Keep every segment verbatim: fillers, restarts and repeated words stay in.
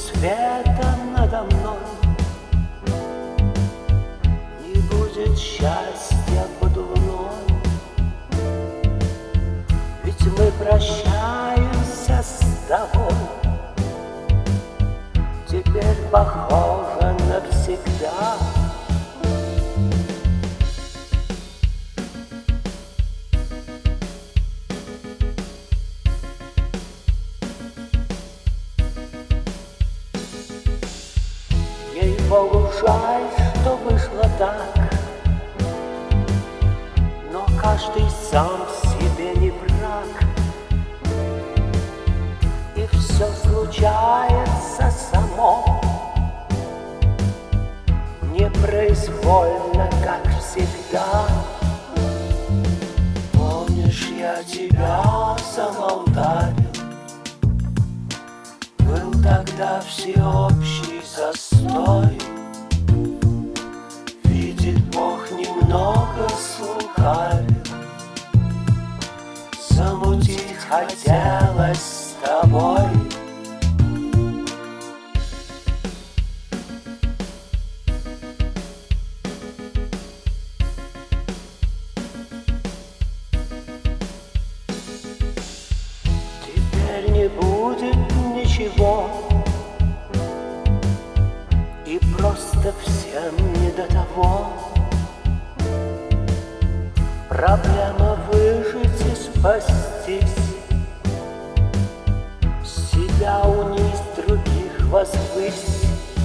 света надо мной, не будет счастья под луной. Ведь мы прощаемся с тобой, теперь похоже навсегда. Ей-богу, жаль, что вышло так, но каждый сам себе не враг, и все случается само, непроизвольно, как всегда. Помнишь, я тебя замолтаю, был тогда всеобщий застой. Видит Бог, немного слукавил, замутить хотелось с тобой. Теперь не будет ничего, и просто всем не до того. Проблема выжить и спастись, себя унизь, других возвысь.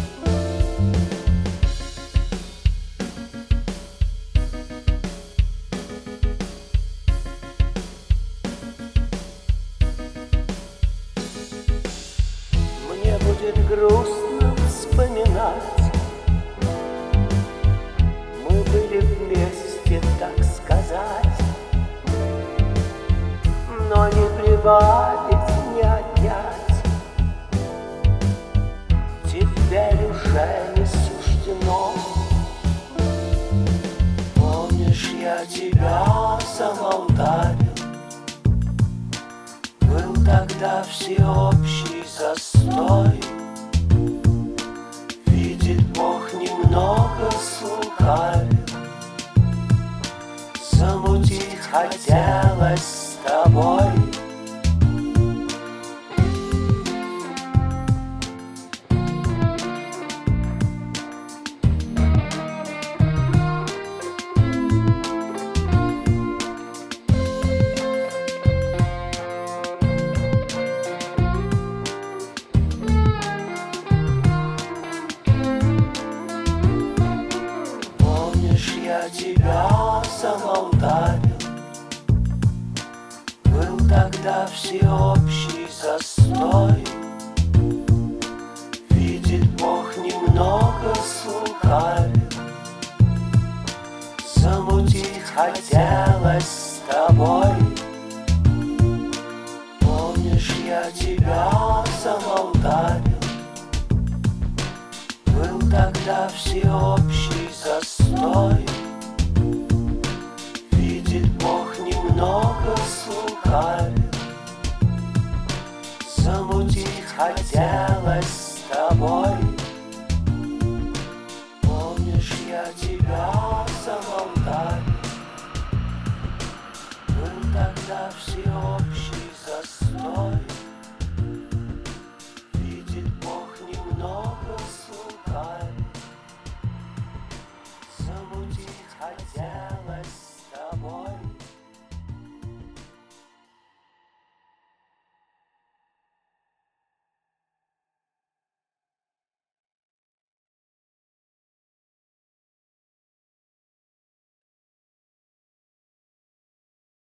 Мне будет грустно вспоминать, мы были вместе, так сказать, но не прибавить, не отнять. Теперь уже не суждено. Помнишь, я тебя замолтаю, был тогда всеобщий застой. Видит Бог, немного слукавил, замутить хотелось с тобой. Я тебя замолтаю, был тогда всеобщий застой. Видит Бог, немного слукавил, замутить хотелось с тобой. Помнишь, я тебя замолтаю, был тогда всеобщий застой. Видит Бог, немного слукавил, замутить хотелось с тобой. Помнишь, я тебя